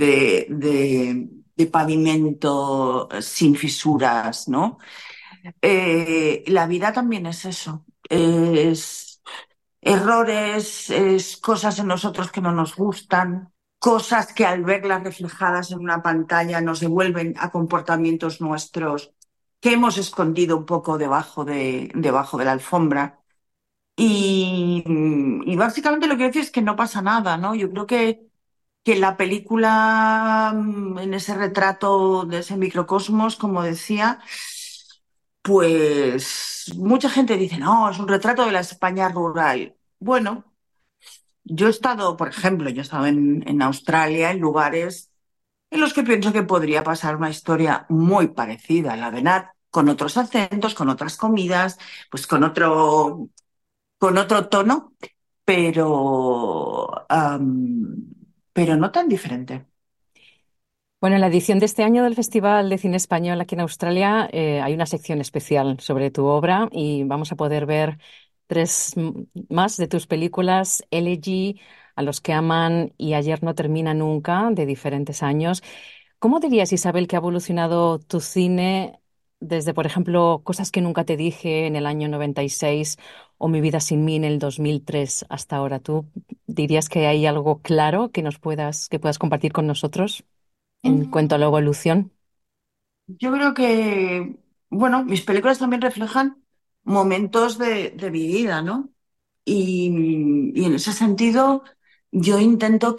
de pavimento sin fisuras, ¿no? La vida también es eso. Es errores, es cosas en nosotros que no nos gustan, cosas que al verlas reflejadas en una pantalla nos devuelven a comportamientos nuestros que hemos escondido un poco debajo de la alfombra. Y básicamente lo que decir es que no pasa nada, ¿no? Yo creo que la película, en ese retrato de ese microcosmos, como decía, pues mucha gente dice, no, es un retrato de la España rural. Bueno, yo he estado, por ejemplo, en Australia, en lugares en los que pienso que podría pasar una historia muy parecida a la de Nat, con otros acentos, con otras comidas, pues con otro tono, pero, pero no tan diferente. Bueno, en la edición de este año del Festival de Cine Español aquí en Australia hay una sección especial sobre tu obra y vamos a poder ver tres más de tus películas, Elegy, A los que aman y Ayer no termina nunca, de diferentes años. ¿Cómo dirías, Isabel, que ha evolucionado tu cine desde, por ejemplo, Cosas que nunca te dije en el año 96 o Mi vida sin mí en el 2003 hasta ahora? ¿Tú dirías que hay algo claro que que puedas compartir con nosotros en cuanto a la evolución? Yo creo que, bueno, mis películas también reflejan momentos de mi vida, ¿no? Y en ese sentido, yo intento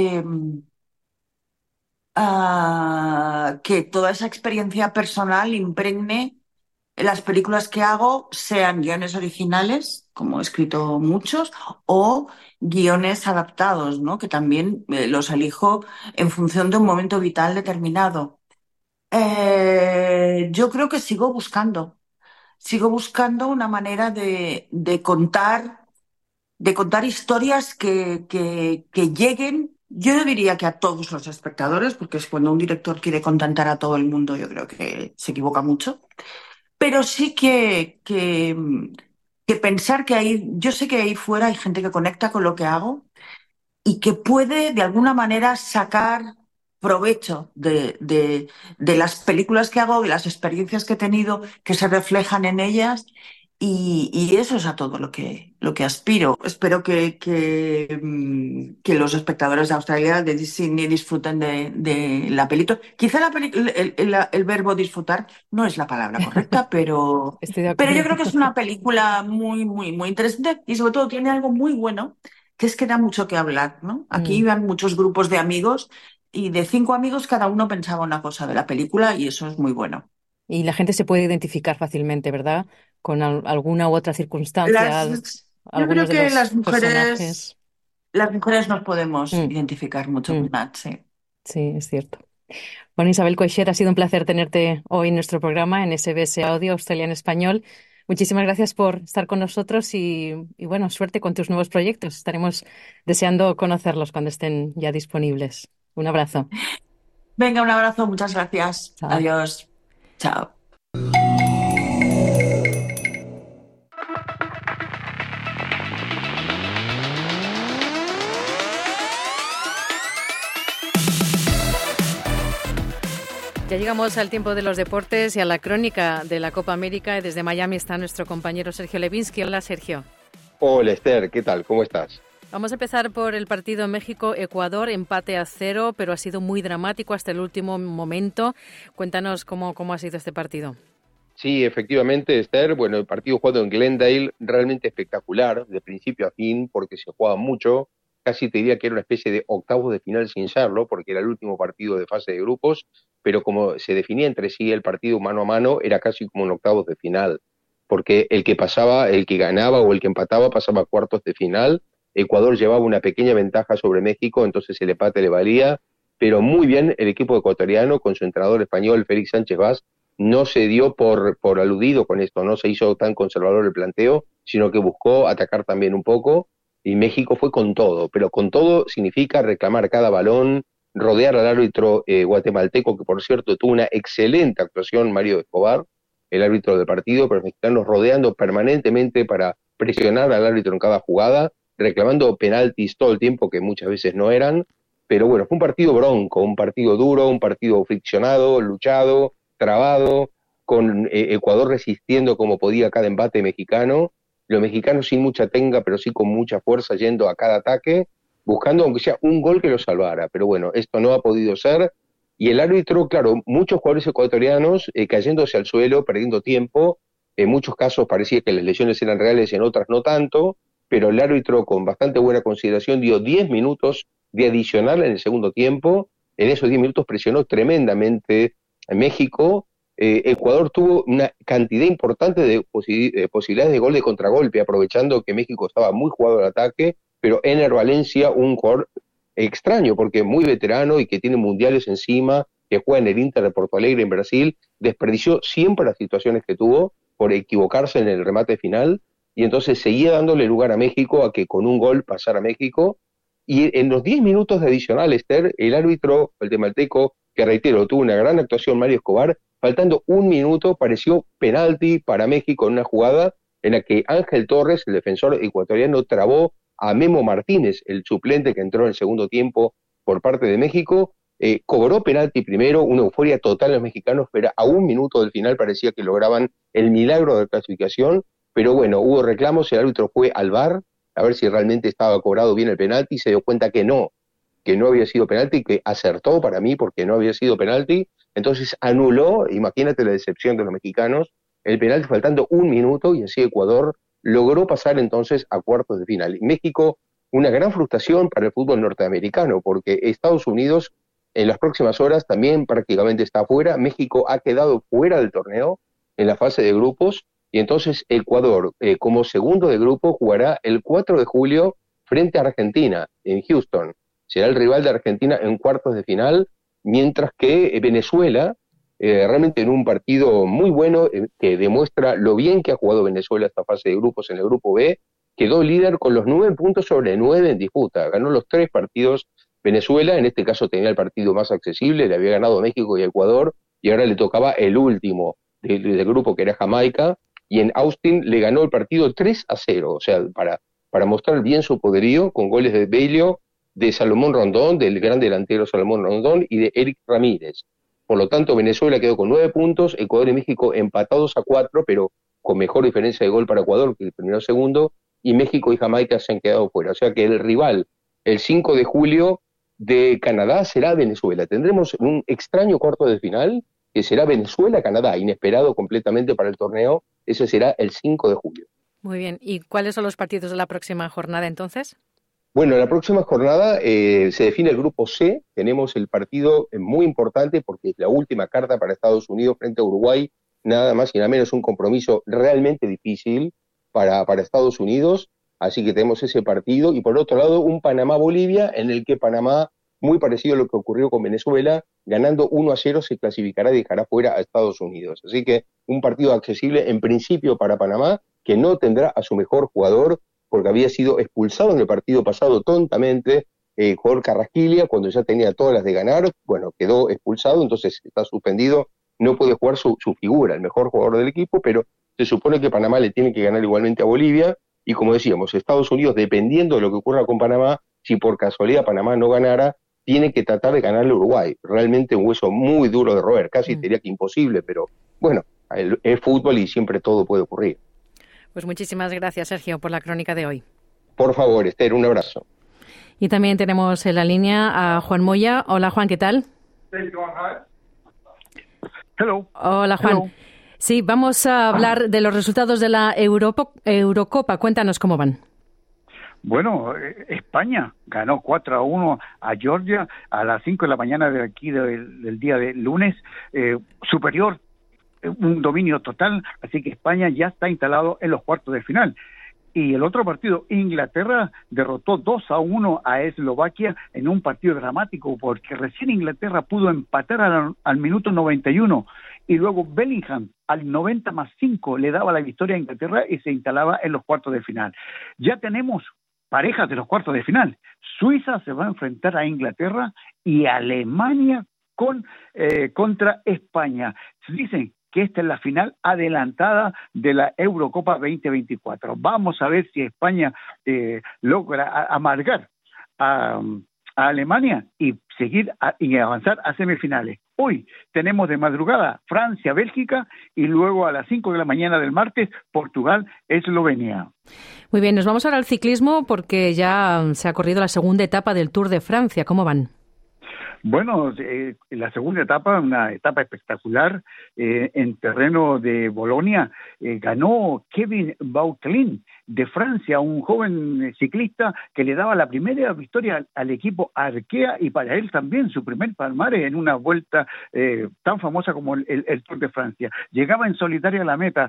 que toda esa experiencia personal impregne las películas que hago, sean guiones originales, como he escrito muchos, o guiones adaptados, ¿no? Que también los elijo en función de un momento vital determinado. Yo creo que sigo buscando una manera de contar historias que lleguen. Yo no diría que a todos los espectadores, porque es cuando un director quiere contentar a todo el mundo, yo creo que se equivoca mucho. Pero sí que pensar que yo sé que ahí fuera hay gente que conecta con lo que hago y que puede de alguna manera sacar provecho de las películas que hago, de las experiencias que he tenido que se reflejan en ellas Y eso es a todo lo que aspiro. Espero que los espectadores de Australia de Sydney disfruten de la película. Quizá el verbo disfrutar no es la palabra correcta, pero yo creo que es una película muy, muy, muy interesante y sobre todo tiene algo muy bueno, que es que da mucho que hablar, ¿no? Aquí iban muchos grupos de amigos y de 5 amigos cada uno pensaba una cosa de la película y eso es muy bueno. Y la gente se puede identificar fácilmente, ¿verdad? Con alguna u otra circunstancia, Yo algunos creo de que los personajes. las mujeres nos podemos identificar mucho con Nat, sí. Sí, es cierto. Bueno, Isabel Coixet, ha sido un placer tenerte hoy en nuestro programa en SBS Audio Australia en Español. Muchísimas gracias por estar con nosotros y bueno, suerte con tus nuevos proyectos. Estaremos deseando conocerlos cuando estén ya disponibles. Un abrazo. Venga, un abrazo, muchas gracias. Chao. Adiós. Chao. Ya llegamos al tiempo de los deportes y a la crónica de la Copa América. Desde Miami está nuestro compañero Sergio Levinsky. Hola, Sergio. Hola, Esther. ¿Qué tal? ¿Cómo estás? Vamos a empezar por el partido México-Ecuador, empate a 0, pero ha sido muy dramático hasta el último momento. Cuéntanos cómo ha sido este partido. Sí, efectivamente, Esther. Bueno, el partido jugado en Glendale, realmente espectacular, de principio a fin, porque se jugaba mucho. Casi te diría que era una especie de octavos de final sin serlo, porque era el último partido de fase de grupos, pero como se definía entre sí el partido mano a mano, era casi como un octavos de final, porque el que pasaba, el que ganaba o el que empataba pasaba a cuartos de final. Ecuador llevaba una pequeña ventaja sobre México, entonces el empate le valía, pero muy bien el equipo ecuatoriano con su entrenador español Félix Sánchez Vaz no se dio por aludido con esto, no se hizo tan conservador el planteo, sino que buscó atacar también un poco, y México fue con todo, pero con todo significa reclamar cada balón, rodear al árbitro guatemalteco, que por cierto tuvo una excelente actuación, Mario Escobar, el árbitro del partido, pero los mexicanos rodeando permanentemente para presionar al árbitro en cada jugada, reclamando penaltis todo el tiempo, que muchas veces no eran, pero bueno, fue un partido bronco, un partido duro, un partido friccionado, luchado, trabado, con Ecuador resistiendo como podía cada embate mexicano, los mexicanos sin mucha tenga, pero sí con mucha fuerza, yendo a cada ataque, buscando aunque sea un gol que lo salvara, pero bueno, esto no ha podido ser, y el árbitro, claro, muchos jugadores ecuatorianos cayéndose al suelo, perdiendo tiempo, en muchos casos parecía que las lesiones eran reales, en otras no tanto, pero el árbitro con bastante buena consideración dio 10 minutos de adicional en el segundo tiempo, en esos 10 minutos presionó tremendamente a México, Ecuador tuvo una cantidad importante de posibilidades de gol de contragolpe, aprovechando que México estaba muy jugado al ataque, pero Ener Valencia, un jugador extraño, porque muy veterano y que tiene mundiales encima, que juega en el Inter de Porto Alegre en Brasil, desperdició siempre las situaciones que tuvo por equivocarse en el remate final, y entonces seguía dándole lugar a México a que con un gol pasara a México, y en los 10 minutos de adicional, Esther, el árbitro guatemalteco, que reitero, tuvo una gran actuación, Mario Escobar, faltando un minuto, pareció penalti para México en una jugada en la que Ángel Torres, el defensor ecuatoriano, trabó a Memo Martínez, el suplente que entró en el segundo tiempo por parte de México, cobró penalti primero, una euforia total en los mexicanos, pero a un minuto del final parecía que lograban el milagro de la clasificación, pero bueno, hubo reclamos, el árbitro fue al VAR, a ver si realmente estaba cobrado bien el penalti, se dio cuenta que no había sido penalti, que acertó para mí porque no había sido penalti, entonces anuló, imagínate la decepción de los mexicanos, el penalti faltando un minuto, y así Ecuador logró pasar entonces a cuartos de final. Y México, una gran frustración para el fútbol norteamericano, porque Estados Unidos en las próximas horas también prácticamente está fuera, México ha quedado fuera del torneo en la fase de grupos, y entonces Ecuador, como segundo de grupo, jugará el 4 de julio frente a Argentina, en Houston. Será el rival de Argentina en cuartos de final, mientras que Venezuela, realmente en un partido muy bueno, que demuestra lo bien que ha jugado Venezuela esta fase de grupos en el grupo B, quedó líder con los 9 puntos sobre 9 en disputa. Ganó los 3 partidos Venezuela, en este caso tenía el partido más accesible, le había ganado a México y a Ecuador, y ahora le tocaba el último del grupo, que era Jamaica, y en Austin le ganó el partido 3-0, o sea, para mostrar bien su poderío, con goles de Bailio, de Salomón Rondón, del gran delantero Salomón Rondón, y de Eric Ramírez. Por lo tanto, Venezuela quedó con 9 puntos, Ecuador y México empatados a 4, pero con mejor diferencia de gol para Ecuador, que terminó segundo, y México y Jamaica se han quedado fuera. O sea que el rival, el 5 de julio de Canadá, será Venezuela. Tendremos un extraño cuarto de final, que será Venezuela-Canadá, inesperado completamente para el torneo. Ese será el 5 de julio. Muy bien. ¿Y cuáles son los partidos de la próxima jornada entonces? Bueno, la próxima jornada se define el grupo C. Tenemos el partido muy importante porque es la última carta para Estados Unidos frente a Uruguay. Nada más y nada menos un compromiso realmente difícil para Estados Unidos. Así que tenemos ese partido. Y por otro lado, un Panamá-Bolivia, en el que Panamá, muy parecido a lo que ocurrió con Venezuela, ganando 1-0 se clasificará y dejará fuera a Estados Unidos. Así que un partido accesible en principio para Panamá, que no tendrá a su mejor jugador, porque había sido expulsado en el partido pasado tontamente, jugador Carrasquilla, cuando ya tenía todas las de ganar, bueno, quedó expulsado, entonces está suspendido, no puede jugar su figura, el mejor jugador del equipo, pero se supone que Panamá le tiene que ganar igualmente a Bolivia, y como decíamos, Estados Unidos, dependiendo de lo que ocurra con Panamá, si por casualidad Panamá no ganara, tiene que tratar de ganarle a Uruguay. Realmente un hueso muy duro de roer, casi diría que imposible, pero bueno, es fútbol y siempre todo puede ocurrir. Pues muchísimas gracias, Sergio, por la crónica de hoy. Por favor, Esther, un abrazo. Y también tenemos en la línea a Juan Moya. Hola, Juan, ¿qué tal? Hello. Hola, Juan. Hello. Sí, vamos a hablar de los resultados de la Eurocopa. Cuéntanos cómo van. Bueno, España ganó 4-1 a Georgia a las 5 de la mañana de aquí del día de lunes. Superior, un dominio total, así que España ya está instalado en los cuartos de final. Y el otro partido, Inglaterra derrotó 2-1 a Eslovaquia en un partido dramático, porque recién Inglaterra pudo empatar al minuto 91, y luego Bellingham al 90+5 le daba la victoria a Inglaterra y se instalaba en los cuartos de final. Ya tenemos parejas de los cuartos de final. Suiza se va a enfrentar a Inglaterra y Alemania contra España. Se dicen que esta es la final adelantada de la Eurocopa 2024. Vamos a ver si España logra amargar a Alemania y seguir y avanzar a semifinales. Hoy tenemos de madrugada Francia-Bélgica y luego a las 5 de la mañana del martes Portugal-Eslovenia. Muy bien, nos vamos ahora al ciclismo porque ya se ha corrido la segunda etapa del Tour de Francia. ¿Cómo van? Bueno, la segunda etapa, una etapa espectacular en terreno de Bolonia, ganó Kevin Vauquelin de Francia, un joven ciclista que le daba la primera victoria al equipo Arkea y para él también su primer palmarés en una vuelta tan famosa como el Tour de Francia. Llegaba en solitaria a la meta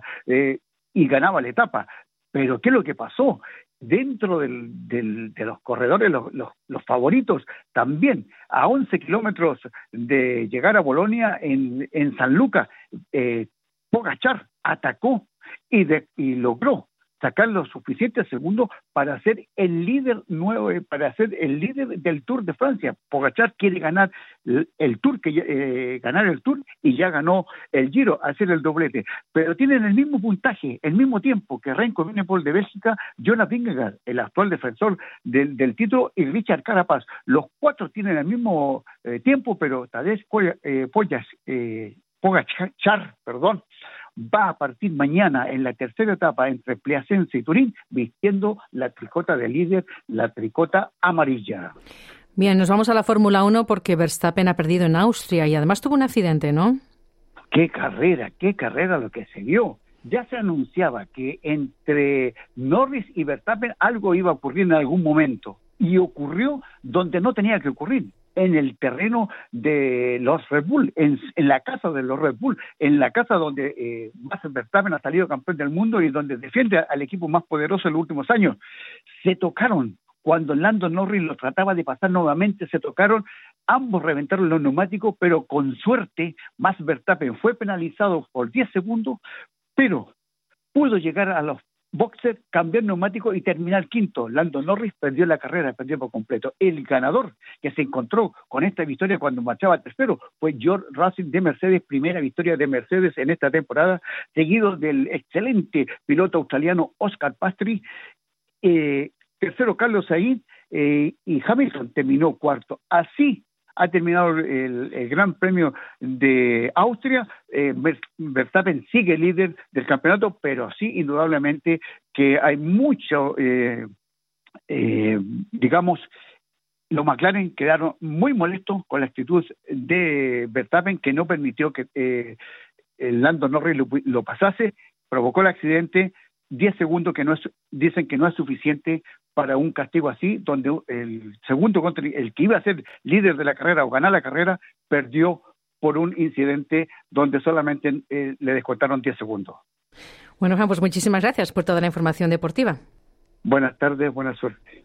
y ganaba la etapa. Pero ¿qué es lo que pasó? Dentro de los corredores, los favoritos, también a 11 kilómetros de llegar a Bolonia en San Luca, Pogačar atacó y logró sacar los suficientes segundos para ser el líder nuevo, para ser el líder del Tour de Francia. Pogačar quiere ganar el Tour, ganar el Tour y ya ganó el Giro, hacer el doblete. Pero tienen el mismo puntaje, el mismo tiempo que Remco Evenepoel de Bélgica, Jonas Vingegaard, el actual defensor del título, y Richard Carapaz. Los cuatro tienen el mismo tiempo, pero Tadej Pogačar, va a partir mañana en la tercera etapa entre Piacenza y Turín, vistiendo la tricota de líder, la tricota amarilla. Bien, nos vamos a la Fórmula 1 porque Verstappen ha perdido en Austria y además tuvo un accidente, ¿no? ¡Qué carrera lo que se dio! Ya se anunciaba que entre Norris y Verstappen algo iba a ocurrir en algún momento, y ocurrió donde no tenía que ocurrir, en el terreno de los Red Bull, en la casa de los Red Bull, en la casa donde Max Verstappen ha salido campeón del mundo y donde defiende al equipo más poderoso en los últimos años. Se tocaron. Cuando Lando Norris lo trataba de pasar nuevamente, se tocaron, ambos reventaron los neumáticos, pero con suerte Max Verstappen fue penalizado por 10 segundos, pero pudo llegar a los boxer, cambiar neumático y terminar quinto. Lando Norris perdió la carrera, perdió por completo. El ganador que se encontró con esta victoria cuando marchaba tercero fue George Russell de Mercedes, primera victoria de Mercedes en esta temporada, seguido del excelente piloto australiano Oscar Piastri, tercero Carlos Sainz y Hamilton terminó cuarto. Así ha terminado el Gran Premio de Austria. Verstappen sigue líder del campeonato, pero sí, indudablemente, que hay mucho, digamos, los McLaren quedaron muy molestos con la actitud de Verstappen, que no permitió que el Lando Norris lo pasase, provocó el accidente. 10 segundos que dicen que no es suficiente para un castigo así, donde el segundo contra el que iba a ser líder de la carrera o ganar la carrera, perdió por un incidente donde solamente le descontaron 10 segundos. Bueno, Juan, pues muchísimas gracias por toda la información deportiva. Buenas tardes, buena suerte.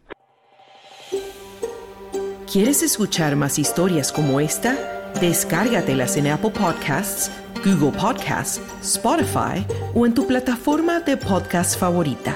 ¿Quieres escuchar más historias como esta? Descárgatelas en Apple Podcasts, Google Podcasts, Spotify o en tu plataforma de podcast favorita.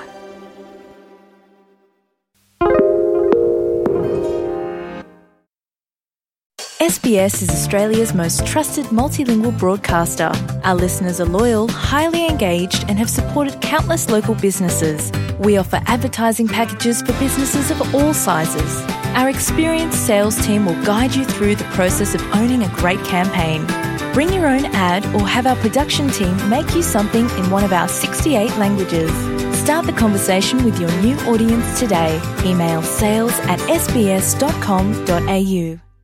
SBS is Australia's most trusted multilingual broadcaster. Our listeners are loyal, highly engaged, and have supported countless local businesses. We offer advertising packages for businesses of all sizes. Our experienced sales team will guide you through the process of owning a great campaign. Bring your own ad or have our production team make you something in one of our 68 languages. Start the conversation with your new audience today. Email sales@sbs.com.au.